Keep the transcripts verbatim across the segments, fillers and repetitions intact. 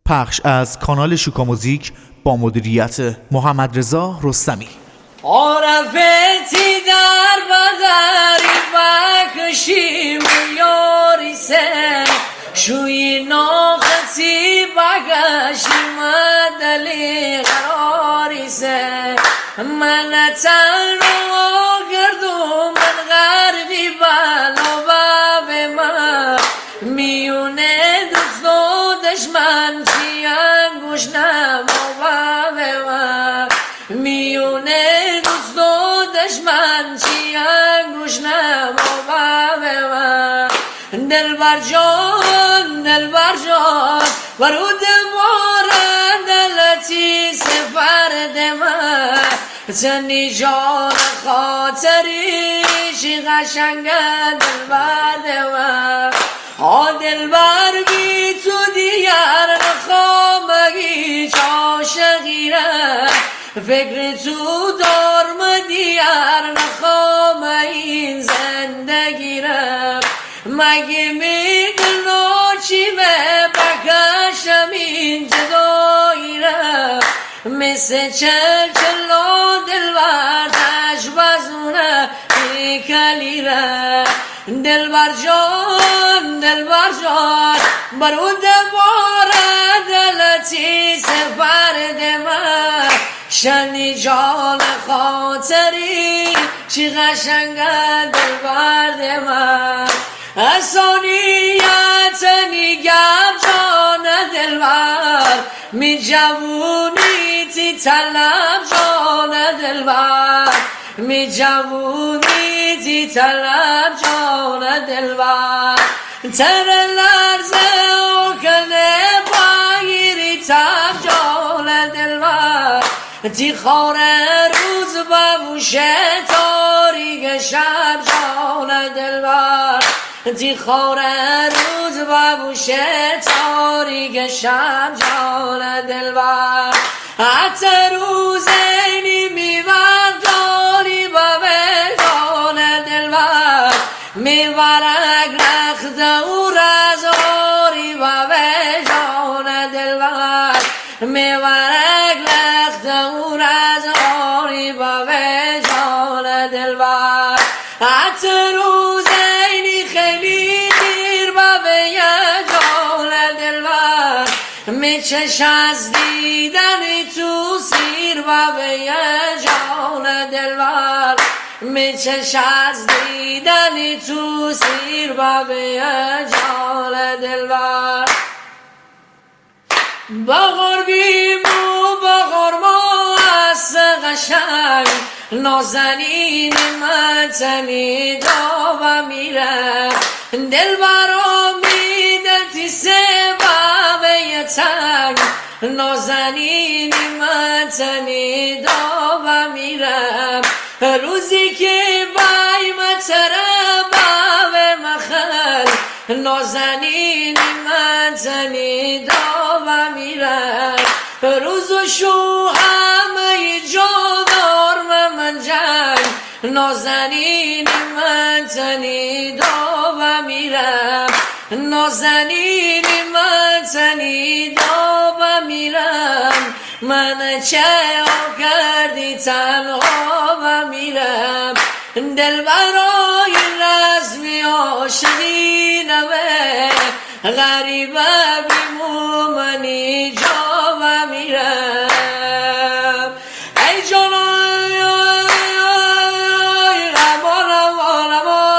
پخش از کانال شوکا موزیک با مدیریت محمد رضا رستمی. عرفتی در بدری بکشیم یاری سه شوی ناختی بکشیم دلی قراری سه من تنها گردم من غربی بلا باب من میونه دوست و دشمن چی انگوش نما باب من میونه دوست و دشمن چی انگوش نما باب من دلبر جان دلبر جان ورود مارن دلتی سفرد من تنی جان خاطری چی قشنگ دلبر من آ دلبر بی تو دیگر نخوامگی عاشقیره فکر تو دارم دیگر نخوام این زندگی را مگه میگن چی به بکشم این جدایی را مثل چل چلا دلبر تشبزونه بیکلی را دلبر جان دلبر جان برود باره دلتی سفرد من شنی جان خاطری چی قشنگ دلبر من اسانیت نیگم جان دلبر می جوونی تی طلب جان دلبر می جوونی تی طلب جان دلبر تر لرزه و کنه باگیری تب جان دلبر تی خاره روز ببوشه تاریک شب جان دلبر تی خاره روز ببوشه تاریک شب جان دلبر حتی روز اینی میبر جانی ببه جان دلبر میبرک رخت او رزاری ببه جان دلبر میبرک لخت او رزاری ببه جان دلبر حتی روز اینی خیلی دیر ببه جان دلبر میچش از دیدنی تو سیر ببه جان دلبر میچش از دیدنی تو سیر ببه جان دلبر بغار بیمو بغار ما از قشنگ نازنین متنی داو میره دل برامی دلتی سبب یتنگ نازنین متنی داو میره روزی که بای متره باب مخل نازنین متنی داو میره روز و شو همه جا دارم من جنگ نازنین متنی داو میرم نازنین متنی داو میرم من چه کردی تنها و میرم دل برای رزمی عاشقی نوه غریبه بیمو منی جا و میرم ای جانای امان امان امان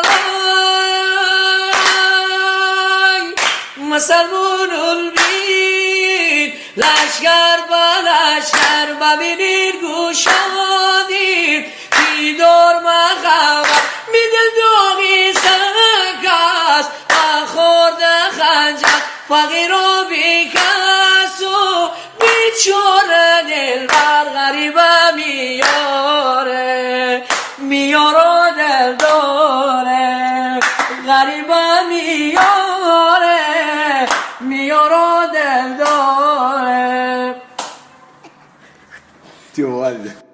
مسلمون البین لشکر با لشکر ببینید گوشادید بیدار مخواه میدل داغی سکست خورده خنجر فقیر و بیکس و بیچاره دل بر غریبه میاره میاره دل داره غریبه میاره میاره دل داره Tío Valde.